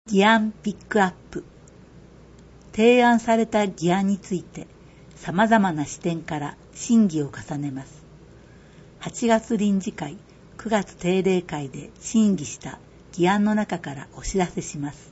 議案ピックアップ。提案された議案について様々な視点から審議を重ねます。8月臨時会、9月定例会で審議した議案の中からお知らせします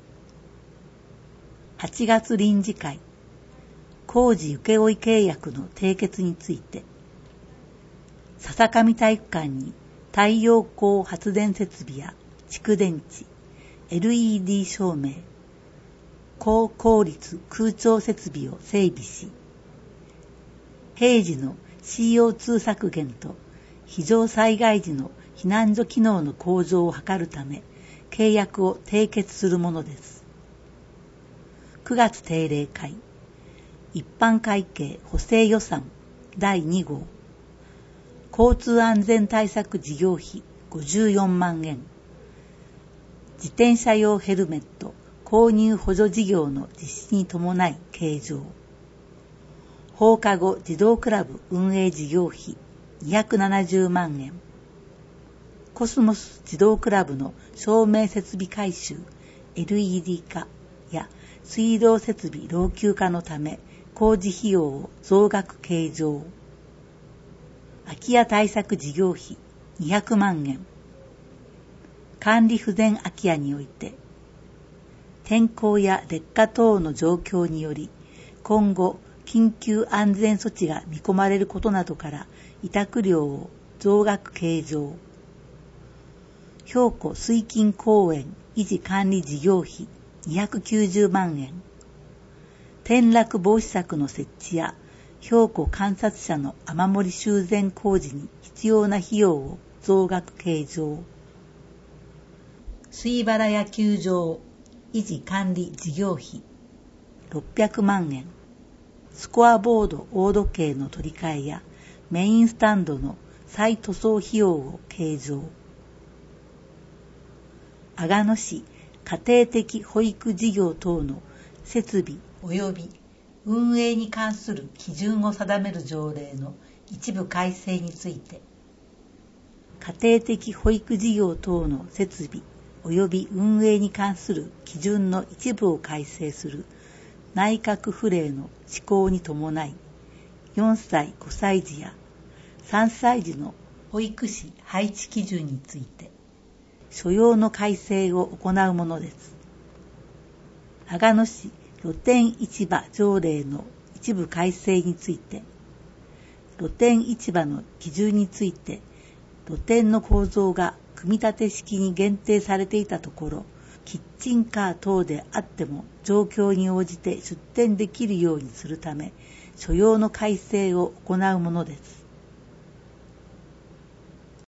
。8月臨時会、工事請負契約の締結について、笹上体育館に太陽光発電設備や蓄電池、LED 照明、高効率空調設備を整備し、平時の CO2 削減と非常災害時の避難所機能の向上を図るため、契約を締結するものです。9月定例会、一般会計補正予算第2号、交通安全対策事業費54万円、自転車用ヘルメット購入補助事業の実施に伴い計上、放課後児童クラブ運営事業費270万円、コスモス児童クラブの照明設備改修 LED 化や水道設備老朽化のため工事費用を増額計上、空き家対策事業費200万円、管理不全空き家において、天候や劣化等の状況により、今後緊急安全措置が見込まれることなどから委託料を増額計上、標高水近公園維持管理事業費290万円、転落防止柵の設置や標高観察者の雨漏り修繕工事に必要な費用を増額計上、水原野球場維持管理事業費600万円、スコアボード大時計の取り替えやメインスタンドの再塗装費用を計上、阿賀野市家庭的保育事業等の設備及び運営に関する基準を定める条例の一部改正について、家庭的保育事業等の設備及び運営に関する基準の一部を改正する内閣府令の施行に伴い、4歳5歳児や3歳児の保育士配置基準について所要の改正を行うものです。阿賀野市露天市場条例の一部改正について、露天市場の基準について露天の構造が組み立て式に限定されていたところ、キッチンカー等であっても状況に応じて出店できるようにするため、所要の改正を行うものです。